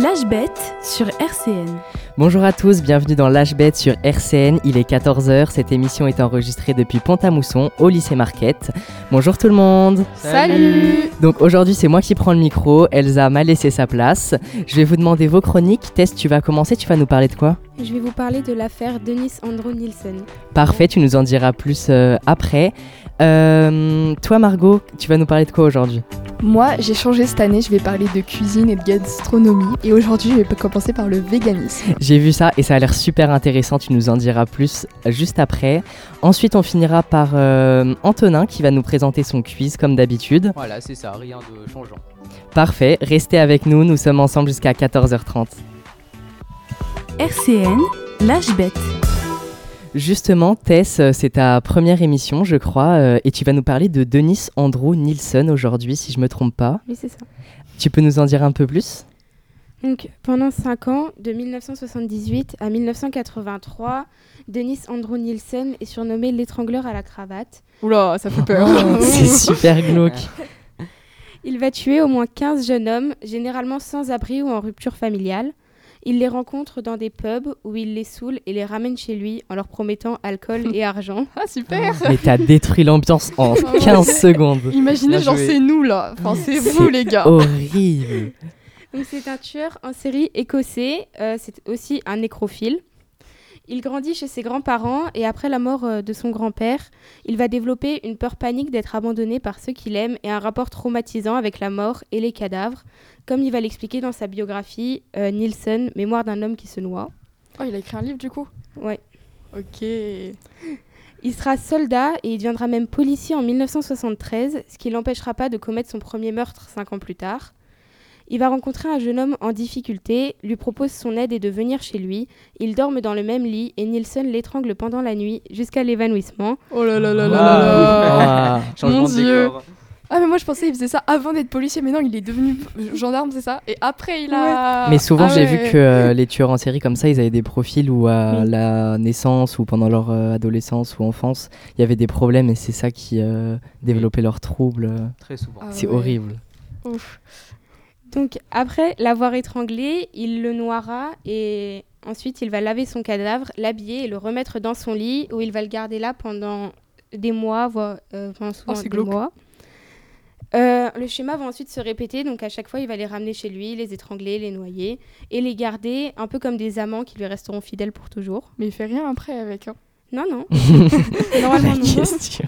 L'âge bête sur RCN. Bonjour à tous, bienvenue dans l'âge bête sur RCN, il est 14h, cette émission est enregistrée depuis Pont-à-Mousson au lycée Marquette. Bonjour tout le monde. Salut. Donc aujourd'hui c'est moi qui prends le micro, Elsa m'a laissé sa place. Je vais vous demander vos chroniques. Tess, tu vas commencer, tu vas nous parler de quoi ? Je vais vous parler de l'affaire Dennis Andro Nielsen. Parfait, tu nous en diras plus après. Toi Margot, tu vas nous parler de quoi aujourd'hui ? Moi, j'ai changé cette année, je vais parler de cuisine et de gastronomie. Et aujourd'hui, je vais commencer par le véganisme. J'ai vu ça et ça a l'air super intéressant, tu nous en diras plus juste après. Ensuite, on finira par Antonin qui va nous présenter son quiz comme d'habitude. Voilà, c'est ça, rien de changeant. Parfait, restez avec nous, nous sommes ensemble jusqu'à 14h30. RCN, l'âge bête. Justement, Tess, c'est ta première émission, je crois, et tu vas nous parler de Dennis Andro Nielsen aujourd'hui, si je me trompe pas. Oui, c'est ça. Tu peux nous en dire un peu plus ? Donc, pendant 5 ans, de 1978 à 1983, Dennis Andro Nielsen est surnommé l'étrangleur à la cravate. Oula, ça fait peur. C'est super glauque. Il va tuer au moins 15 jeunes hommes, généralement sans abri ou en rupture familiale. Il les rencontre dans des pubs où il les saoule et les ramène chez lui en leur promettant alcool et argent. Ah, super. Mais t'as détruit l'ambiance en 15 secondes. Imaginez, genre, c'est nous, là. Enfin, c'est vous, les gars. Horrible. Donc, c'est un tueur en série écossais, c'est aussi un nécrophile. Il grandit chez ses grands-parents et après la mort de son grand-père, il va développer une peur panique d'être abandonné par ceux qu'il aime et un rapport traumatisant avec la mort et les cadavres, comme il va l'expliquer dans sa biographie Nielsen, Mémoire d'un homme qui se noie. Oh, il a écrit un livre, du coup ? Ouais. Ok. Il sera soldat et il deviendra même policier en 1973, ce qui ne l'empêchera pas de commettre son premier meurtre 5 ans plus tard. Il va rencontrer un jeune homme en difficulté, lui propose son aide et de venir chez lui. Ils dorment dans le même lit et Nielsen l'étrangle pendant la nuit jusqu'à l'évanouissement. Oh là là là là là. Changement Mon de Dieu. décor. Ah, mais moi, je pensais qu'il faisait ça avant d'être policier, mais non, il est devenu gendarme, c'est ça ? Et après, il a... Mais souvent, Ah j'ai ouais. vu que les tueurs en série comme ça, ils avaient des profils où à la naissance ou pendant leur adolescence ou enfance, il y avait des problèmes et c'est ça qui développait leurs troubles. Très souvent. Ah C'est ouais. horrible. Ouf. Donc après l'avoir étranglé, il le noiera et ensuite il va laver son cadavre, l'habiller et le remettre dans son lit où il va le garder là pendant des mois, voire souvent c'est des glauque. mois. Le schéma va ensuite se répéter, donc à chaque fois il va les ramener chez lui, les étrangler, les noyer et les garder un peu comme des amants qui lui resteront fidèles pour toujours. Mais il fait rien après avec, hein. Non, non. Normalement La non. question.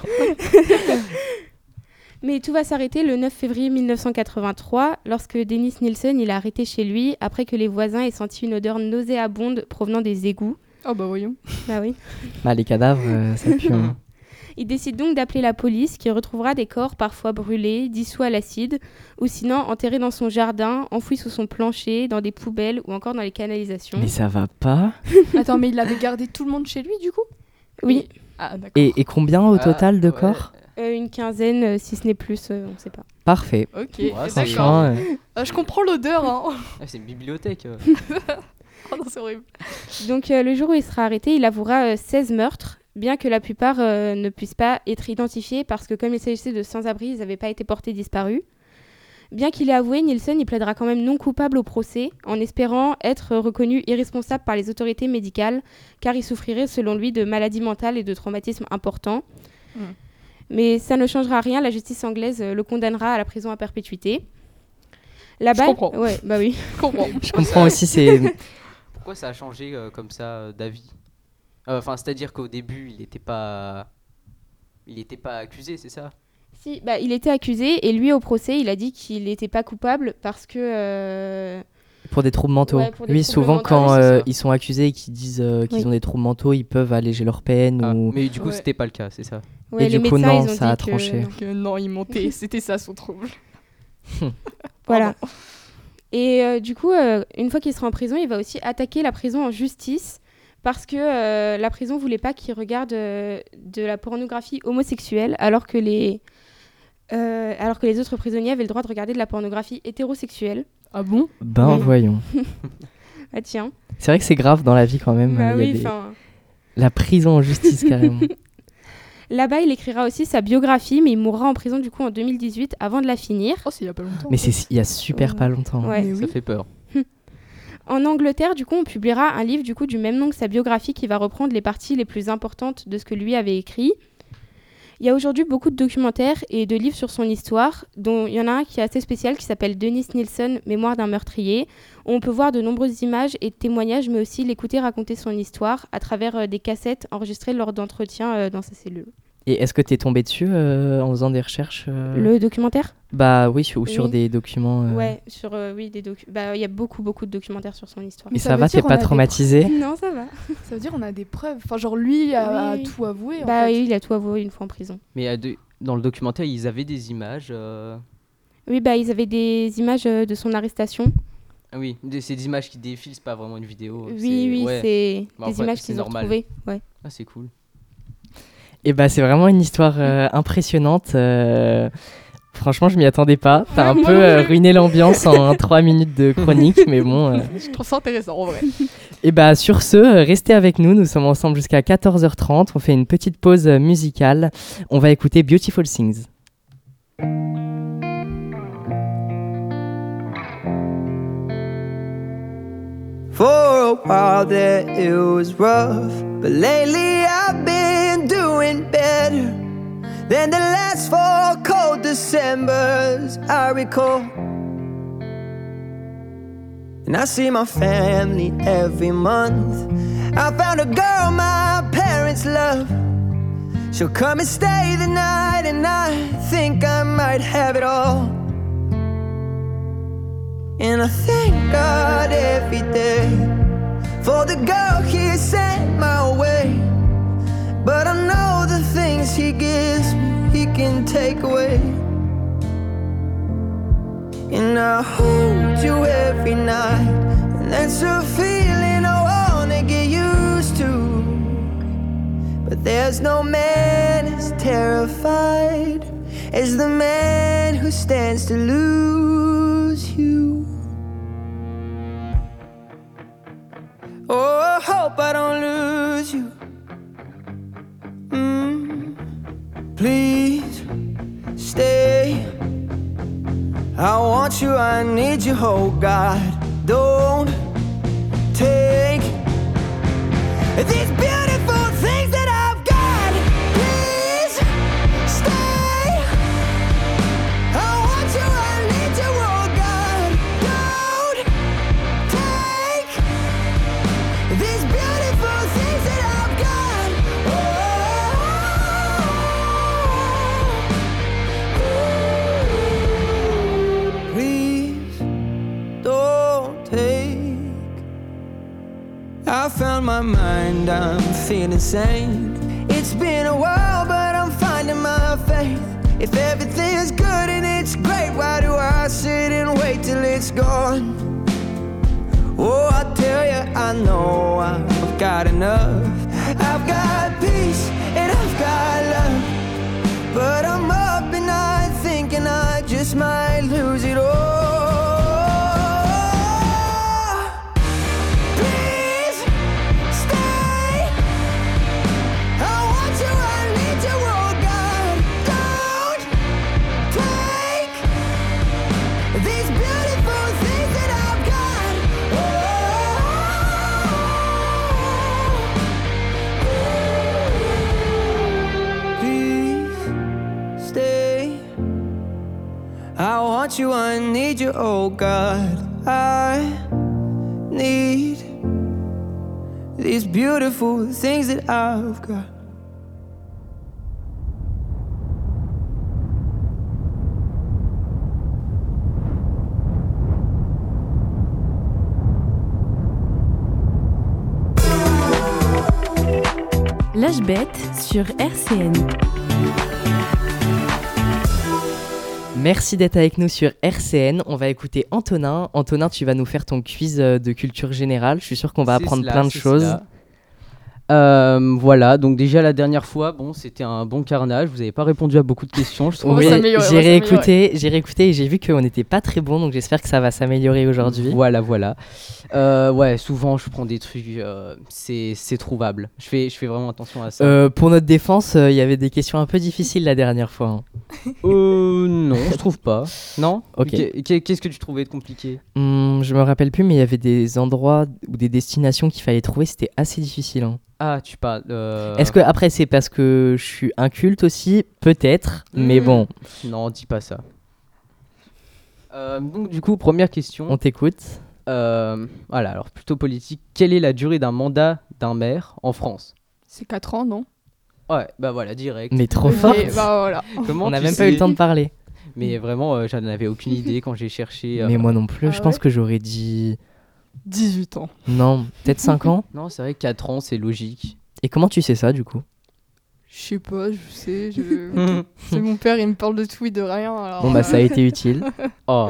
Mais tout va s'arrêter le 9 février 1983 lorsque Dennis Nielsen il est arrêté chez lui après que les voisins aient senti une odeur nauséabonde provenant des égouts. Oh bah voyons. Bah oui. Bah, les cadavres, ça pue. Hein. Il décide donc d'appeler la police qui retrouvera des corps parfois brûlés, dissous à l'acide ou sinon enterrés dans son jardin, enfouis sous son plancher, dans des poubelles ou encore dans les canalisations. Mais ça va pas. Attends, mais il avait gardé tout le monde chez lui, du coup ? Oui, Ah, d'accord. Et combien au total de ouais. corps ? une quinzaine si ce n'est plus, on ne sait pas. Parfait. Ok, Ouais, Franchement, d'accord. Je comprends l'odeur, hein. Ah, c'est une bibliothèque. Oh non, c'est horrible. Donc le jour où il sera arrêté, il avouera 16 meurtres, bien que la plupart ne puissent pas être identifiés parce que comme il s'agissait de sans-abri, ils n'avaient pas été portés disparus. Bien qu'il ait avoué, Nielsen il plaidera quand même non coupable au procès, en espérant être reconnu irresponsable par les autorités médicales, car il souffrirait selon lui de maladies mentales et de traumatismes importants. Mais ça ne changera rien, la justice anglaise le condamnera à la prison à perpétuité. Là-bas, Je comprends. Ouais, bah oui. Je comprends. je comprends aussi, c'est... Pourquoi ça a changé comme ça d'avis ? Enfin, c'est-à-dire qu'au début, il était pas accusé, c'est ça ? Si, bah, il était accusé et lui au procès, il a dit qu'il n'était pas coupable parce que... Pour des troubles mentaux. Ouais, pour des Oui, troubles souvent mentaux, quand oui, c'est ça. ils sont accusés et qu'ils disent qu'ils Oui. ont des troubles mentaux, ils peuvent alléger leur peine. Ou... Mais du coup, Ouais. c'était pas le cas, c'est ça ? Ouais, Et les du coup, médecins, non, ils ont ça a dit que- tranché. Que non, il montait. C'était ça son trouble. Voilà. Et du coup, une fois qu'il sera en prison, il va aussi attaquer la prison en justice parce que la prison voulait pas qu'il regarde de la pornographie homosexuelle alors que les autres prisonniers avaient le droit de regarder de la pornographie hétérosexuelle. Ah bon ? Ben Oui. voyons. Ah tiens. C'est vrai que c'est grave dans la vie quand même. Bah il y a oui, des- enfin... La prison en justice carrément. Là-bas, il écrira aussi sa biographie, mais il mourra en prison du coup en 2018 avant de la finir. Oh, c'est il y a pas longtemps. Mais c'est il y a super pas longtemps. Ouais. Mais Ça oui. fait peur. En Angleterre, du coup, on publiera un livre du même nom que sa biographie qui va reprendre les parties les plus importantes de ce que lui avait écrit. Il y a aujourd'hui beaucoup de documentaires et de livres sur son histoire, dont il y en a un qui est assez spécial qui s'appelle Dennis Nilsson, Mémoire d'un meurtrier, où on peut voir de nombreuses images et témoignages, mais aussi l'écouter raconter son histoire à travers des cassettes enregistrées lors d'entretiens dans sa cellule. Et est-ce que tu es tombé dessus en faisant des recherches Le documentaire ? Bah oui, ou Oui. sur des documents. Ouais, des documents. Il y a beaucoup de documentaires sur son histoire. Et Ça ça veut va, dire t'es on pas a des traumatisé? Non, ça va. Ça veut dire on a des preuves. Enfin, genre lui a Oui. tout avoué. En Bah fait. oui, il a tout avoué une fois en prison. Mais dans le documentaire, ils avaient des images. Oui, ils avaient des images de son arrestation. Ah oui, c'est des images qui défilent, c'est pas vraiment une vidéo. Oui, ouais. c'est Bah, des après, images c'est qu'ils ont normal. retrouvées. Ouais. Ah, c'est cool. Et bah c'est vraiment une histoire impressionnante. Franchement, je m'y attendais pas. T'as un moi peu non plus. ruiné l'ambiance en 3 minutes de chronique, mais bon. Je trouve ça intéressant en vrai. Et bah sur ce, restez avec nous. Nous sommes ensemble jusqu'à 14h30. On fait une petite pause musicale. On va écouter Beautiful Things. For a while there it was rough, but lately I've been doing better than the last 4 cold Decembers I recall. And I see my family every month. I found a girl my parents love. She'll come and stay the night, and I think I might have it all. And I thank God every day for the girl He sent my way. But I know the things He gives me, He can take away. And I hold you every night, and that's a feeling I wanna get used to. But there's no man as terrified as the man who stands to lose you. Oh, I hope I don't lose you. Please stay. I want you, I need you, oh God. Don't take these beautiful things that I've got. Please stay. I want you, I need you, oh God. Don't take these beautiful things that I've got. Please don't take. I found my mind, I'm feeling sane. It's been a while, but I'm finding my faith. If everything's good and it's great, why do I sit and wait till it's gone? Oh, I tell you, I know I've got enough. I've got peace and I've got love. But I'm up and night thinking I just might lose it all. Please stay. I want you, I need you, oh God. Don't take these beautiful things that I've got. Please stay. I want you, I need you, oh God. I need these beautiful things that I've got. L'âge bête sur RCN. Merci d'être avec nous sur RCN. On va écouter Antonin. Antonin, tu vas nous faire ton quiz de culture générale. Je suis sûr qu'on va apprendre plein de choses. Voilà, donc déjà la dernière fois, bon, c'était un bon carnage. Vous n'avez pas répondu à beaucoup de questions, je trouve. On va Oui, s'améliorer, j'ai on va s'améliorer. réécouté et j'ai vu qu'on n'était pas très bon, donc j'espère que ça va s'améliorer aujourd'hui. Voilà. Ouais, souvent je prends des trucs, c'est trouvable. Je fais vraiment attention à ça. Pour notre défense, il y avait des questions un peu difficiles la dernière fois. Non, je trouve pas. Non. Ok. Qu'est-ce que tu trouvais de compliqué? Je me rappelle plus, mais il y avait des endroits ou des destinations qu'il fallait trouver. C'était assez difficile, hein. Ah, tu parles. Est-ce que après c'est parce que je suis inculte aussi? Peut-être, mais bon, Non, dis pas ça. Donc du coup, première question. on t'écoute. Voilà, alors plutôt politique. Quelle est la durée d'un mandat d'un maire en France? C'est 4 ans, non? Ouais, bah voilà, direct. Mais trop Ok, fort. bah voilà. Comment On n'a tu même pas eu le sais? temps de parler. Mais vraiment, j'en avais aucune idée quand j'ai cherché. Mais moi non plus, Ah je pense ouais que j'aurais dit 18 ans. non, peut-être 5 ans. Non, c'est vrai que 4 ans, c'est logique. Et comment tu sais ça du coup? Je sais pas, je sais. C'est mon père, il me parle de tout et de rien. Alors, Bon bah ça a été utile. Oh.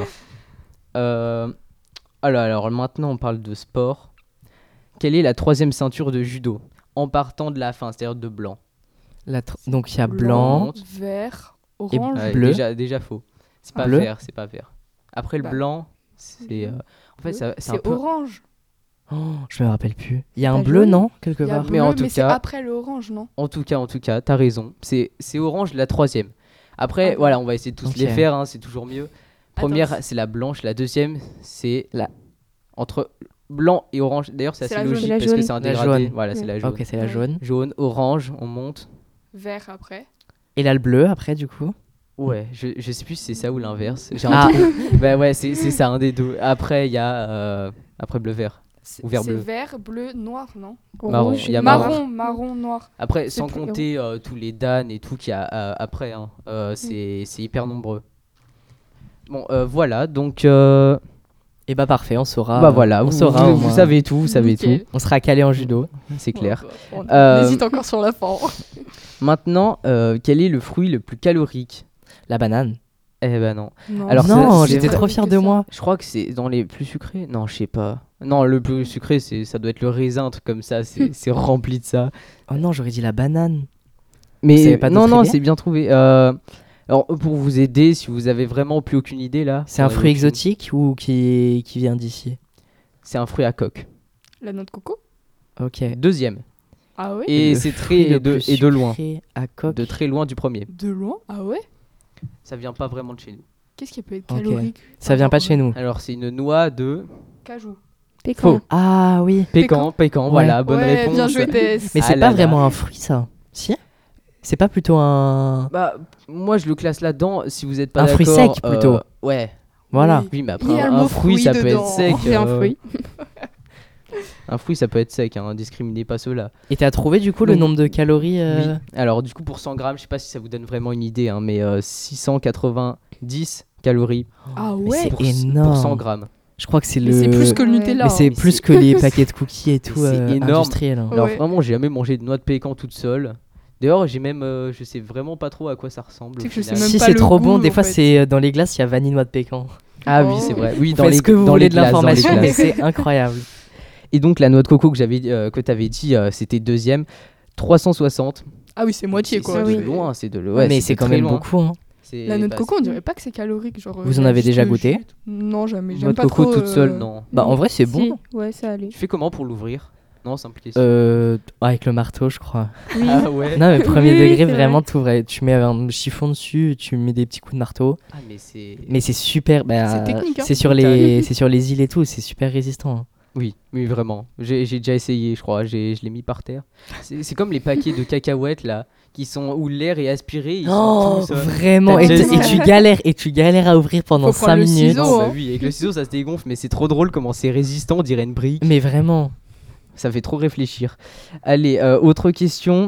Alors maintenant, on parle de sport. Quelle est la 3e ceinture de judo? En partant de la fin, c'est-à-dire de blanc. Donc il y a Blanc, blanc. vert, orange. Ouais, Bleu. Déjà faux. C'est pas Bleu. vert, c'est pas vert. Après le Bah, blanc, c'est en fait c'est un C'est peu orange. Oh, je me rappelle plus. Il y a un La bleu, jaune. non, quelque Il y a part. bleu, Mais en tout mais c'est cas- après le orange, non? en tout cas, t'as raison. C'est orange la 3e. Après, Ah, voilà, on va essayer de tous Ok. les faire, hein, c'est toujours mieux. Première, Attends, c'est la blanche. La 2e, c'est entre blanc et orange. D'ailleurs, c'est C'est assez la jaune. logique La parce que jaune. c'est un La dégradé. jaune. Voilà, c'est la jaune. Ok, c'est la Ouais. jaune. Jaune, orange, on monte. Vert après. Et là le bleu après du coup. Ouais, je sais plus si c'est ça ou l'inverse. J'ai Ah. un trou. Bah ouais, c'est ça, un des deux. Après, il y a après bleu vert. Ou vert C'est bleu. vert, bleu, noir, non? Marron. Rouge. Il y a marron. Marron, marron, noir. Après, C'est sans plus- compter tous les Dan et tout qu'il y a après, hein. C'est hyper nombreux. Bon, voilà, donc Et bah parfait, on saura. bah voilà, on vous, saura. vous- au vous moins. savez tout, vous savez Nickel. tout, On sera calé en judo. c'est clair. On Euh, hésite encore sur la fin. Maintenant, quel est le fruit le plus calorique? La banane. Eh ben non. Non, Alors, non, c'est j'étais vrai trop fier de moi. Je crois que c'est dans les plus sucrés. Non, je sais pas. Non, le plus sucré, ça doit être le raisin, un truc comme ça. C'est rempli de ça. Oh non, j'aurais dit la banane. Mais savez pas non, d'autres non, idées c'est bien trouvé. Alors, pour vous aider, si vous avez vraiment plus aucune idée là. C'est un vous en fruit avez aucune. exotique ou qui vient d'ici? C'est un fruit à coque. La noix de coco? Ok. 2e. Ah ouais? Et Le c'est fruit très le de, plus et de loin. sucré à coque. De très loin du premier. De loin? Ah ouais? Ça vient pas vraiment de chez nous. Qu'est-ce qui peut être Ok. calorique? Ça vient pas de chez nous. Alors, c'est une noix de Cajou. Pécan. Ah oui. pécan. Ouais. Voilà, bonne Ouais, réponse. bien joué, Tess. Mais Ah c'est là pas là. vraiment un fruit ça. Si? C'est pas plutôt un. Bah, moi, je le classe là-dedans. Si vous êtes pas Un d'accord. fruit sec, plutôt. Ouais. Voilà. Oui. Oui, mais Il y après, a le un mot fruit, fruit ça peut être dedans. sec. C'est un fruit. Un fruit, ça peut être sec. Hein, discriminez pas ceux-là. Et t'as trouvé du coup le Donc- nombre de calories Oui. Alors, du coup, pour 100 grammes, je sais pas si ça vous donne vraiment une idée, hein, mais 690 calories Ah Mais ouais? c'est pour, énorme. pour 100 grammes. Je crois que c'est Mais le. c'est plus que le Ouais. Nutella. Mais c'est hein. plus que les paquets de cookies et tout c'est énorme. industriel. hein. Alors, Ouais. vraiment, j'ai jamais mangé de noix de pécan toute seule. D'ailleurs, j'ai même. Je sais vraiment pas trop à quoi ça ressemble. Tu sais au que je sais final. même Si pas c'est le trop bon, goût, des en fois fait. c'est dans les glaces, il y a vanille noix de pécan. Ah oui, Oh. c'est vrai. Oui, Vous dans faites les, ce que vous dans voulez les de glaces, dans les l'information, mais glaces. c'est incroyable. Et donc, la noix de coco que t'avais dit, c'était 2e. 360. Ah oui, c'est moitié quoi. C'est Oui. de loin, c'est de Ouais, mais c'est quand très même loin. beaucoup. Hein. C'est- La noix de bah, coco, on dirait pas que c'est calorique. Genre, Vous en avez juste déjà le goûté? jus. Non, jamais. Noix J'aime de pas coco trop. toute seule, non. Bah en vrai c'est bon. Si, ouais, ça allait. Tu fais comment pour l'ouvrir? Non, simple question. Avec le marteau je crois. Oui. Ah ouais. Non mais premier Oui, degré c'est vraiment tout vrai. Tu mets un chiffon dessus, tu mets des petits coups de marteau. Ah, mais c'est. Mais c'est super. Bah, C'est technique, hein. C'est sur les îles et tout, c'est super résistant. hein. Oui, oui, vraiment. J'ai déjà essayé, je crois. Je l'ai mis par terre. C'est comme les paquets de cacahuètes là, qui sont où l'air est aspiré. Ils sont tous, Vraiment. T'as Et, déjà et tu galères à ouvrir pendant Faut prendre 5 le minutes. ciseau. Non, bah hein. oui, avec le ciseau ça se dégonfle, mais c'est trop drôle comment c'est résistant, on dirait une brique. Mais vraiment. Ça fait trop réfléchir. Allez, autre question.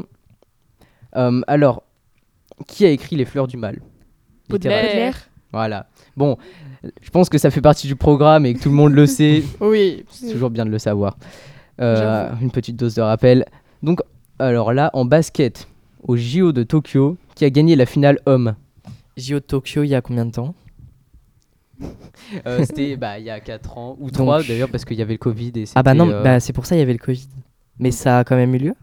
Alors, qui a écrit Les Fleurs du Mal? Littérature. Baudelaire. Voilà. Bon, je pense que ça fait partie du programme et que tout le monde le sait. Oui. C'est toujours bien de le savoir. J'avoue. Une petite dose de rappel. Donc, alors là, en basket, au JO de Tokyo, qui a gagné la finale homme? JO de Tokyo il y a combien de temps? C'était il y a 4 ans, ou 3 Donc- d'ailleurs, parce qu'il y avait le Covid. Et Ah bah c'était, non, bah c'est pour ça il y avait le Covid. Mais ça a quand même eu lieu?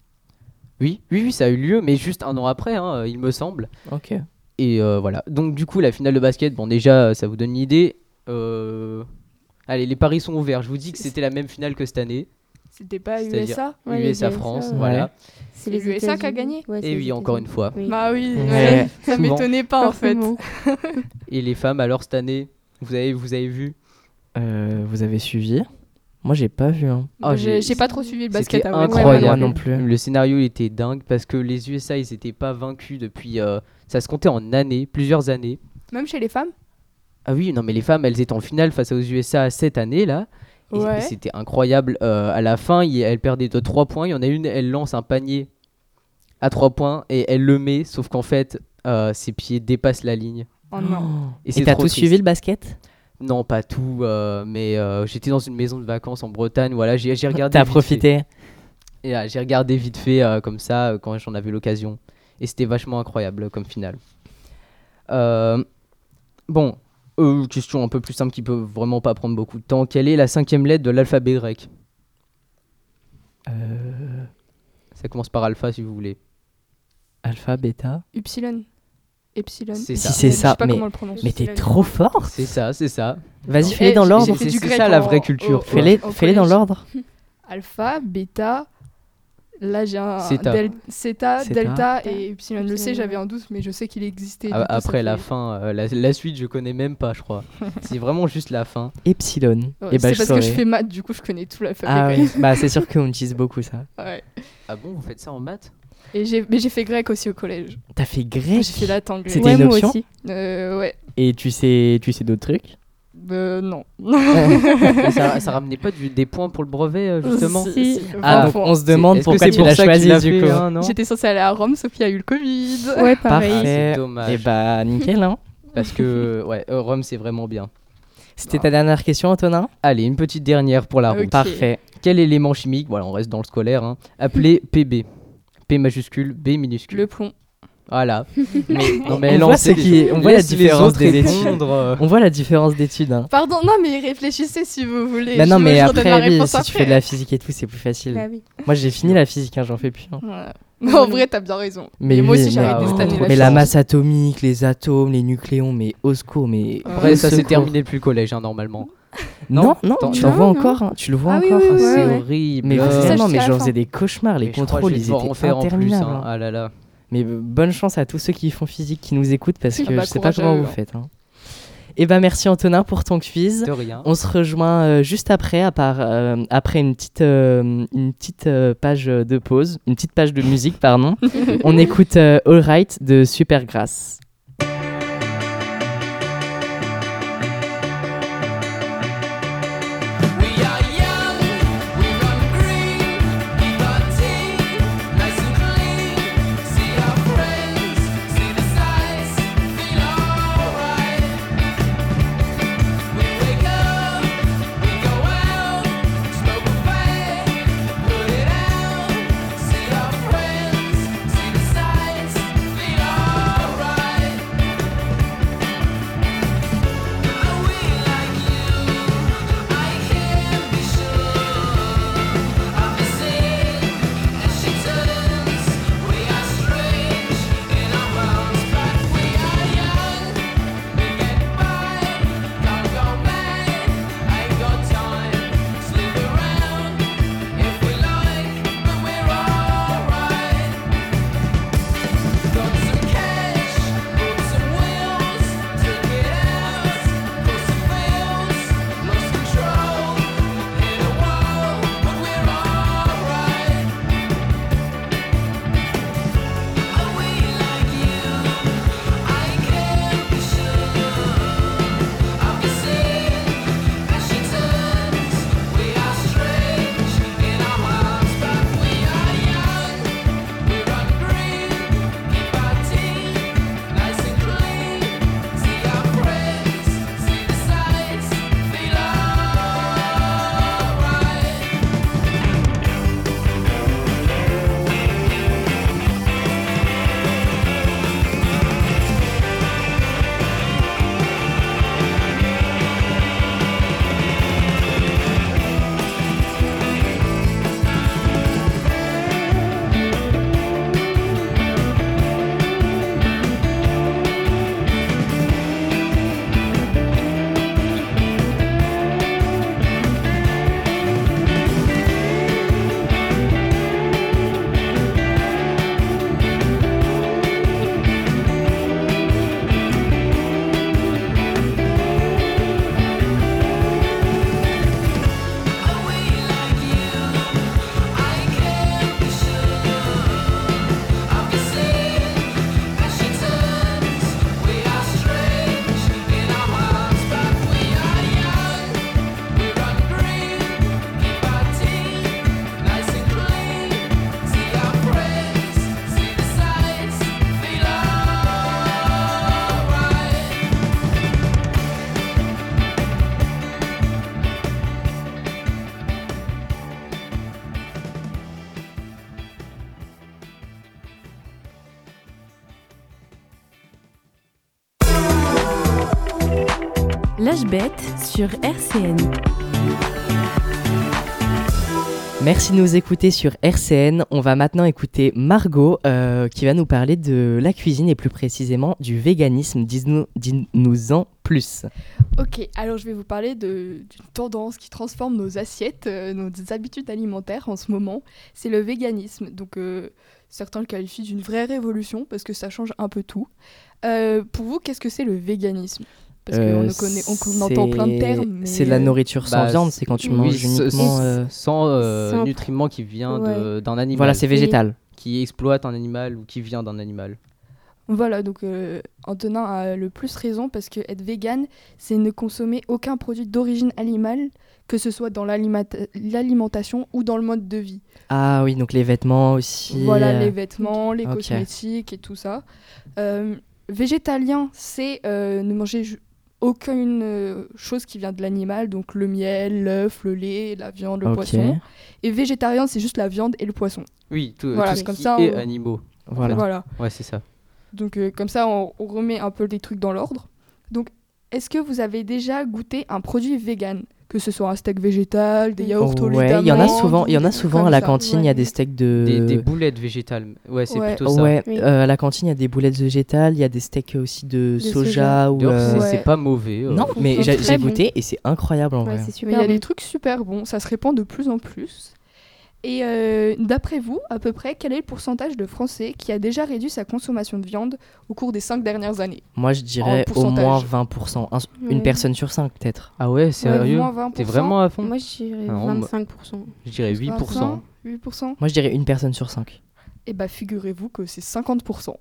Oui, ça a eu lieu, mais juste un an après, hein, il me semble. Ok. Et voilà. Donc, du coup, la finale de basket, bon, déjà, ça vous donne une idée. Allez, les paris sont ouverts. Je vous dis que c'était la même finale que cette année. C'était pas C'est-à-dire USA? Ouais, les USA USA, France, ouais. voilà. C'est les USA qui a États-Unis. gagné. Ouais, c'est Et les oui, encore une États-Unis. fois. Oui. Bah oui, Ouais. ça Souvent. m'étonnait pas en fait. Forcément. Et les femmes, alors cette année, vous avez vu? Vous avez suivi? Moi, j'ai pas vu. Hein. Ah, J'ai pas trop suivi le basket. C'était à vrai dire. incroyable. Moi non plus. Le scénario il était dingue parce que les USA ils étaient pas vaincus depuis ça se comptait en années, plusieurs années. Même chez les femmes? Ah oui, non mais les femmes elles étaient en finale face aux USA cette année là. Et c'était incroyable. À la fin, elles perdaient de 3 points. Il y en a une, elle lance un panier à 3 points et elle le met, sauf qu'en fait, ses pieds dépassent la ligne. Oh non. Et c'est t'as trop tout triste. suivi le basket? Non, pas tout, mais j'étais dans une maison de vacances en Bretagne. Voilà, j'ai regardé. T'as vite profité? fait. Et, j'ai regardé vite fait comme ça quand j'en avais l'occasion. Et c'était vachement incroyable comme finale. Bon, question un peu plus simple qui peut vraiment pas prendre beaucoup de temps. Quelle est la 5e lettre de l'alphabet grec? Ça commence par alpha si vous voulez. Alpha, bêta. Epsilon. Epsilon. C'est Si ça. c'est Je sais ça, pas mais, comment on le prononce. mais t'es trop fort. C'est ça, c'est ça. Vas-y, Eh, fais-les dans j'ai l'ordre. fait du C'est grec ça, la en- vraie culture. au- Fais-les au fais-les dans collège. l'ordre. Alpha, bêta. Là, j'ai un Theta. Theta, Theta. delta et epsilon. Je le sais, Epsilon. j'avais un doute, mais je sais qu'il existait. du coup, ça Après la fait- fin, la suite je connais même pas je crois. C'est vraiment juste la fin. Epsilon. Ouais, Et bah, c'est je parce que je saurais. fais maths, du coup, je connais tout l'alphabet Ah grec. oui, bah c'est sûr qu'on utilise beaucoup ça. Ouais. Ah bon, vous faites ça en maths? Mais j'ai fait grec aussi au collège. T'as fait grec? J'ai fait latin grec. C'était Ouais, une moi option? aussi. Ouais. Et tu sais d'autres trucs? Non. Mais ça ramenait pas des points pour le brevet justement? Si. Ah, 20 donc points. on se demande Est-ce que pourquoi c'est tu pour l'as ça que choisi l'as du fait, coup. hein, non? J'étais censée aller à Rome, sauf qu'il y a eu le Covid. Ouais, pareil. c'est Parfait. dommage. Et bah nickel hein. Parce que ouais, Rome c'est vraiment bien. C'était ta dernière question, Antonin? Allez, une petite dernière pour la route. Ok. Parfait. Quel élément chimique, voilà, on reste dans le scolaire, hein, appelé PB? P majuscule, B minuscule. Le plomb. Voilà. Mais non On mais voit lancez ce qui- on voit la laisse les différence autres des études. répondre. On voit la différence d'études. Hein. Pardon, non, mais réfléchissez si vous voulez. Bah non, mais je redonne ma après, oui, réponse si tu après. fais de la physique et tout, c'est plus facile. Bah oui. Moi, j'ai fini la physique, hein, j'en fais plus. Hein. Voilà. Mais en vrai, t'as bien raison. Mais Et moi oui, aussi, mais- j'ai arrêté cette année. Oh, Mais la chance. masse atomique, les atomes, les nucléons, mais au secours, mais. Après ça au c'est secours. terminé depuis le collège hein, normalement. Non, non, Attends, tu non, le vois non. encore, hein, tu le vois Ah oui, encore. oui, C'est ouais. horrible. Mais ça, vraiment, jusqu'à mais la j'en fin. faisais des cauchemars, les Mais je crois que contrôles, je vais ils devoir étaient en faire en plus. interminables. Hein. hein. Ah là là. Mais bonne chance à tous ceux qui font physique, qui nous écoutent, parce que bah, je sais pas courage à comment eux, vous hein. faites. Hein. Et bah merci Antonin pour ton quiz. De rien. On se rejoint juste après, après une petite page de pause, une petite page de musique, pardon. On écoute All Right de Supergrass. See our friends, see the sights, feel alright. L'âge bête sur RCN. Merci de nous écouter sur RCN. On va maintenant écouter Margot qui va nous parler de la cuisine et plus précisément du véganisme. Dis-nous-en plus. Ok, alors je vais vous parler d'une tendance qui transforme nos assiettes, nos habitudes alimentaires en ce moment. C'est le véganisme. Donc certains le qualifient d'une vraie révolution parce que ça change un peu tout. Pour vous, qu'est-ce que c'est le véganisme ? Parce qu'on entend plein de termes. Mais c'est de la nourriture sans viande, c'est quand tu manges uniquement... sans nutriments qui vient d'un animal. Voilà, c'est végétal. Qui exploite un animal ou qui vient d'un animal. Voilà, donc Antonin a le plus raison parce que être vegan, c'est ne consommer aucun produit d'origine animale, que ce soit dans l'alimentation ou dans le mode de vie. Ah oui, donc les vêtements aussi. Voilà, les vêtements, les cosmétiques et tout ça. Végétalien, c'est ne manger aucune chose qui vient de l'animal, donc le miel, l'œuf, le lait, la viande, le poisson. Et végétarien, c'est juste la viande et le poisson. Oui, tout ce comme qui ça, est animaux. Voilà. Ouais, c'est ça. Donc comme ça, on remet un peu les trucs dans l'ordre. Donc, est-ce que vous avez déjà goûté un produit vegan ? Que ce soit un steak végétal, des yaourts au lait d'amande. Il y en a souvent à la cantine, il y a des steaks de... Des boulettes végétales. Ouais, c'est plutôt ça. À la cantine, il y a des boulettes végétales, il y a des steaks aussi de soja. C'est pas mauvais. Non, mais j'ai goûté et c'est incroyable en vrai. C'est il y a des trucs super bons, ça se répand de plus en plus. Et d'après vous, à peu près, quel est le pourcentage de Français qui a déjà réduit sa consommation de viande au cours des 5 dernières années ? Moi, je dirais au moins 20%. Une personne sur 5, peut-être. Ah ouais, sérieux ? T'es vraiment à fond ? Moi, je dirais 25%. Je dirais 8%. 8%. Moi, je dirais une personne sur 5. Et bah, figurez-vous que c'est 50%.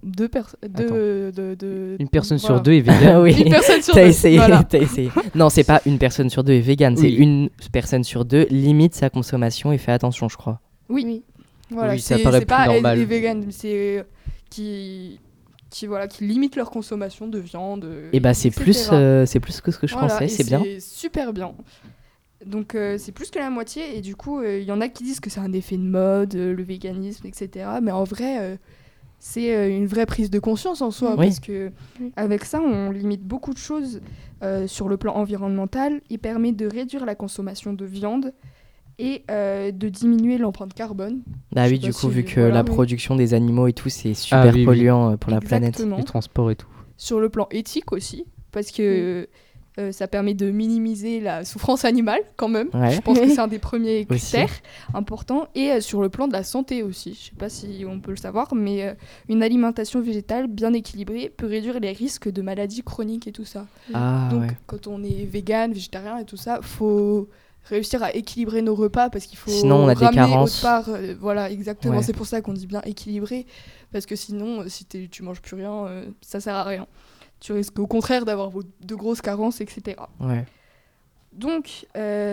Une personne sur deux est végane. Oui, une personne sur t'as deux. essayé, Voilà. t'as essayé. Non, c'est pas une personne sur deux est végane, c'est une personne sur deux limite sa consommation et fait attention, je crois. Oui. Voilà, ça paraît plus normal. Les véganes, c'est qui limitent leur consommation de viande. Et bah c'est plus que ce que je pensais, c'est bien. C'est super bien. Donc c'est plus que la moitié et du coup il y en a qui disent que c'est un effet de mode, le véganisme, etc. Mais en vrai c'est une vraie prise de conscience en soi parce que avec ça on limite beaucoup de choses sur le plan environnemental. Il permet de réduire la consommation de viande et de diminuer l'empreinte carbone. Ah oui, du coup vu que la production des animaux et tout c'est super polluant pour la planète. Les transports et tout. Sur le plan éthique aussi parce que ça permet de minimiser la souffrance animale quand même. Je pense que c'est un des premiers critères importants. Et sur le plan de la santé aussi. Je ne sais pas si on peut le savoir, mais une alimentation végétale bien équilibrée peut réduire les risques de maladies chroniques et tout ça. Donc quand on est vegan, végétarien et tout ça, il faut réussir à équilibrer nos repas parce qu'il faut sinon on a des carences. Autre part. Voilà, exactement. C'est pour ça qu'on dit bien équilibré. Parce que sinon, si tu manges plus rien, ça ne sert à rien. Tu risques au contraire d'avoir de grosses carences, etc. Donc,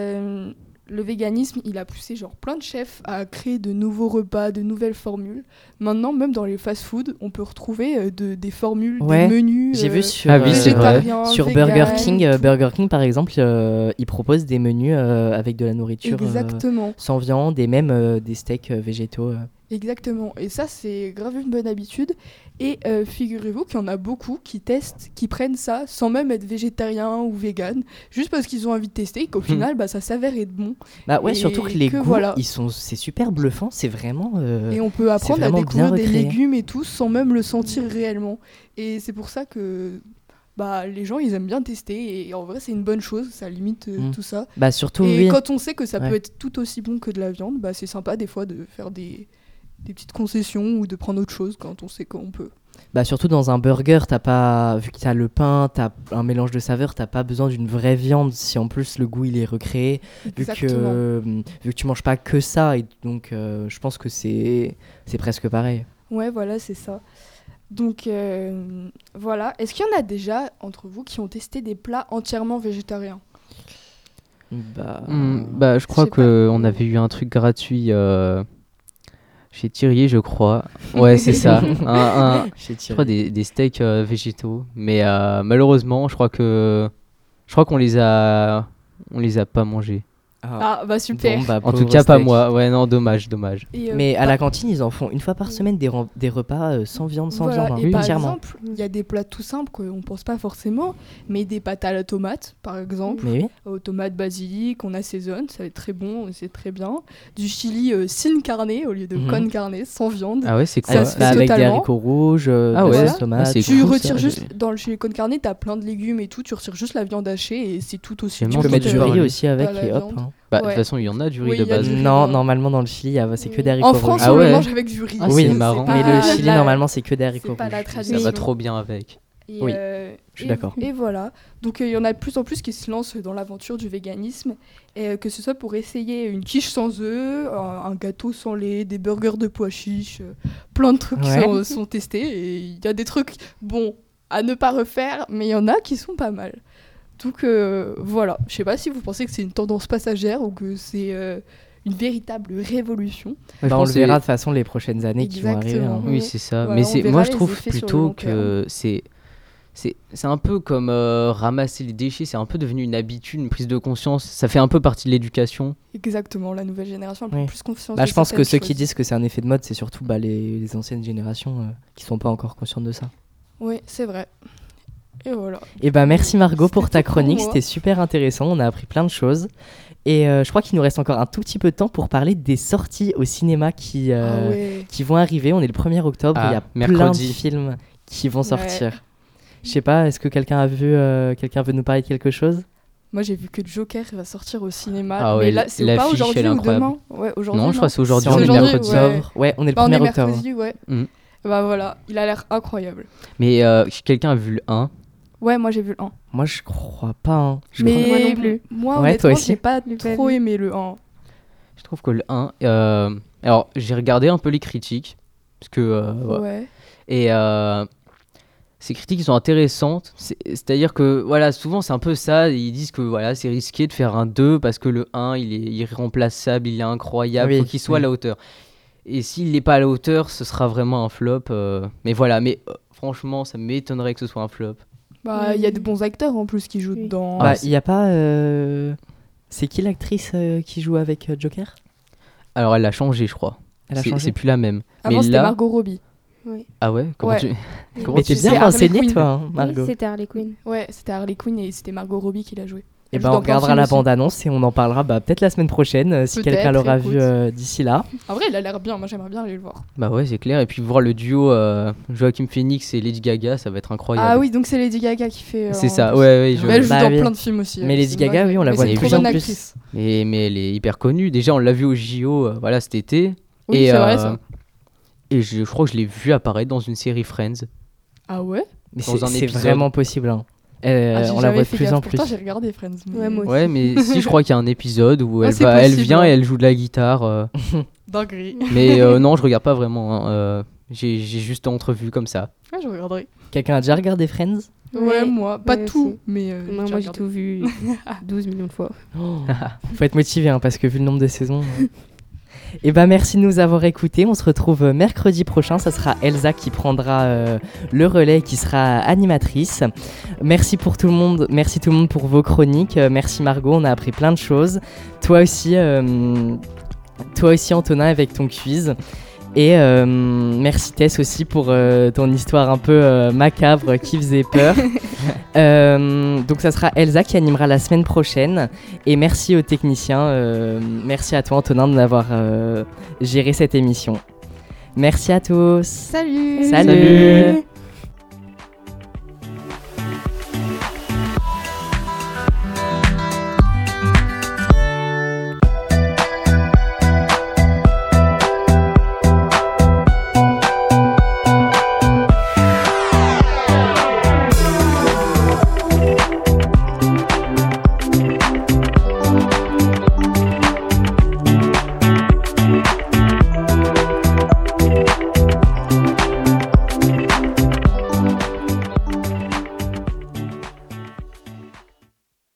le véganisme, il a poussé plein de chefs à créer de nouveaux repas, de nouvelles formules. Maintenant, même dans les fast-food, on peut retrouver des formules, des menus j'ai vu végétariens, sur Burger King, par exemple, ils proposent des menus avec de la nourriture sans viande et même des steaks végétaux. Exactement, et ça c'est grave une bonne habitude et figurez-vous qu'il y en a beaucoup qui testent, qui prennent ça sans même être végétarien ou vegan, juste parce qu'ils ont envie de tester et qu'au final ça s'avère être bon. Surtout que les goûts, c'est super bluffant, c'est vraiment et on peut apprendre à découvrir des légumes et tout sans même le sentir réellement, et c'est pour ça que les gens ils aiment bien tester et en vrai c'est une bonne chose, ça limite tout ça. Surtout et quand on sait que ça peut être tout aussi bon que de la viande, c'est sympa des fois de faire des petites concessions ou de prendre autre chose quand on sait qu'on peut. Surtout dans un burger, vu que t'as le pain, t'as un mélange de saveurs, t'as pas besoin d'une vraie viande si en plus le goût il est recréé. Vu que tu manges pas que ça, et donc je pense que c'est presque pareil. Ouais, voilà, c'est ça. Donc voilà, est-ce qu'il y en a déjà entre vous qui ont testé des plats entièrement végétariens ? Je crois qu'on avait eu un truc gratuit chez Thierry, je crois. Ouais, c'est ça. Je crois des steaks végétaux. Mais malheureusement, je crois qu'on les a pas mangés. Ah bah super. Bon, en tout cas pas moi. Ouais non, dommage. Mais à la cantine ils en font une fois par semaine des repas sans viande, voilà. viande. Et par exemple, il y a des plats tout simples qu'on pense pas forcément, mais des pâtes à la tomate par exemple, aux tomates basilic, on assaisonne, ça va être très bon, c'est très bien. Du chili sin carne au lieu de con carne, sans viande. Ah ouais, c'est quoi avec des haricots rouges, des tomates. Tu retires juste dans le chili con carne, t'as plein de légumes et tout, tu retires juste la viande hachée et c'est tout aussi. Tu peux mettre du riz aussi avec et hop. Bah, de toute façon, il y en a du riz de base. Non, normalement dans le Chili, c'est que des haricots rouges. En France, on le mange avec du riz. Oui, c'est marrant. Mais le Chili, normalement, c'est que des haricots rouges. Ça va trop bien avec. Oui, je suis d'accord. Et voilà. Donc, il y en a de plus en plus qui se lancent dans l'aventure du véganisme, et que ce soit pour essayer une quiche sans œufs, un gâteau sans lait, des burgers de pois chiches, plein de trucs qui sont testés. Et il y a des trucs, bon, à ne pas refaire, mais il y en a qui sont pas mal. Donc voilà, je sais pas si vous pensez que c'est une tendance passagère ou que c'est une véritable révolution. On le verra de toute façon les prochaines années qui vont arriver. Hein. Oui, c'est ça. Voilà, mais moi je trouve plutôt que c'est un peu comme ramasser les déchets, c'est un peu devenu une habitude, une prise de conscience. Ça fait un peu partie de l'éducation. Exactement, la nouvelle génération a plus confiance. Je pense que ceux qui disent que c'est un effet de mode, c'est surtout les anciennes générations qui sont pas encore conscientes de ça. Oui, c'est vrai. Et voilà. Et merci Margot pour ta chronique, c'était super intéressant, on a appris plein de choses. Et je crois qu'il nous reste encore un tout petit peu de temps pour parler des sorties au cinéma qui vont arriver. On est le 1er octobre, il y a plein de films qui vont sortir. Je sais pas, est-ce que quelqu'un veut nous parler de quelque chose ? Moi j'ai vu que Joker va sortir au cinéma. Ah ouais, mais là c'est pas aujourd'hui ou demain. Ouais, aujourd'hui. Non, je crois que c'est aujourd'hui. On est le 1er octobre. Ouais, on est le 1er octobre. Mercredi, ouais. Bah voilà, il a l'air incroyable. Mais quelqu'un a vu le 1 ? Ouais, moi j'ai vu le 1. Moi je crois pas. Hein. Moi non plus. Moi honnêtement, j'ai pas trop aimé le 1. Je trouve que le 1... alors j'ai regardé un peu les critiques. Parce que... Et ces critiques sont intéressantes. C'est-à-dire que voilà, souvent c'est un peu ça. Ils disent que voilà, c'est risqué de faire un 2 parce que le 1 il est irremplaçable, il est incroyable, faut qu'il soit à la hauteur. Et s'il n'est pas à la hauteur, ce sera vraiment un flop. Mais voilà, franchement, ça m'étonnerait que ce soit un flop. Bah, il y a de bons acteurs en plus qui jouent dedans. Il y a pas. C'est qui l'actrice qui joue avec Joker ? Alors, elle a changé, je crois. C'est plus la même. Avant, c'était Margot Robbie. Oui. Ah ouais ? Comment Mais t'es bien renseignée, toi, Margot. Oui, c'était Harley Quinn. Ouais, c'était Harley Quinn et c'était Margot Robbie qui l'a joué. Et on regardera la bande-annonce et on en parlera peut-être la semaine prochaine si quelqu'un l'aura vu d'ici là. En vrai, il a l'air bien, moi j'aimerais bien aller le voir. Bah ouais, c'est clair. Et puis voir le duo Joaquin Phoenix et Lady Gaga, ça va être incroyable. Ah oui, donc c'est Lady Gaga qui fait. C'est ça, ouais. Elle joue dans plein de films aussi. Mais Lady Gaga, oui, on la voit de plus en plus. Mais elle est hyper connue. Déjà, on l'a vu au JO cet été. Oui, c'est vrai ça. Et je crois que je l'ai vu apparaître dans une série Friends. Ah ouais ? Mais c'est vraiment possible, hein. On la voit de plus en plus. Pourtant, j'ai regardé Friends. Ouais, moi aussi. Ouais, mais si, je crois qu'il y a un épisode où elle vient et elle joue de la guitare. Dinguerie. Mais non, je regarde pas vraiment. Hein. J'ai juste entrevu comme ça. Ouais, je regarderai. Quelqu'un a déjà regardé Friends ? Ouais, moi. Pas tout, aussi. Mais. Moi, j'ai tout vu 12 millions de fois. Faut être motivé, hein, parce que vu le nombre de saisons. Et merci de nous avoir écoutés. On se retrouve mercredi prochain. Ça sera Elsa qui prendra le relais et qui sera animatrice. Merci tout le monde pour vos chroniques. Merci Margot, on a appris plein de choses. Toi aussi Antonin avec ton quiz. Et merci Tess aussi pour ton histoire un peu macabre qui faisait peur. Donc ça sera Elsa qui animera la semaine prochaine. Et merci aux techniciens. Merci à toi Antonin d'avoir géré cette émission. Merci à tous. Salut. Salut.